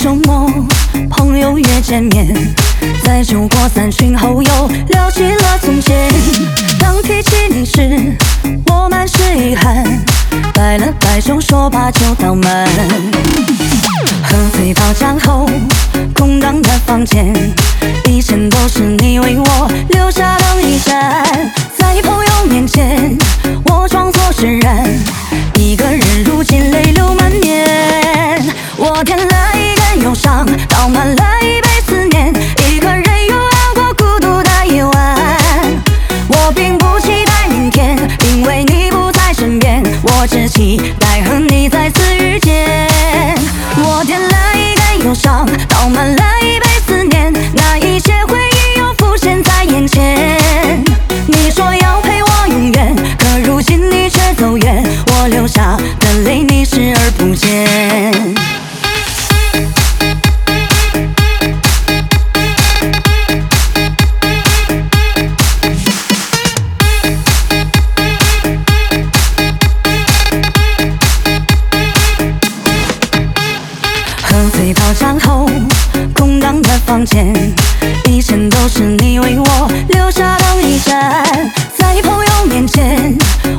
周末，朋友约见面，在酒过三巡后又聊起了从前。当提起你时，我满是遗憾，摆了摆手说罢就倒满。喝醉到站后，空荡的房间，一切都是你为我留下灯一盏。在朋友面前，我装作释然，一个人如今泪流满面。我添了一根忧伤，倒满了一杯思念，一个人又熬过孤独的夜晚。我并不期待明天，因为你不在身边，我只期待和你再次遇见。我添了一根忧伤，倒满了一杯思念，那一切回忆又浮现在眼前。你说要陪我永远，可如今你却走远，我流下的泪你视而不见。喝醉到站后，空荡的房间，一切都是你为我留下灯一盏。在朋友面前，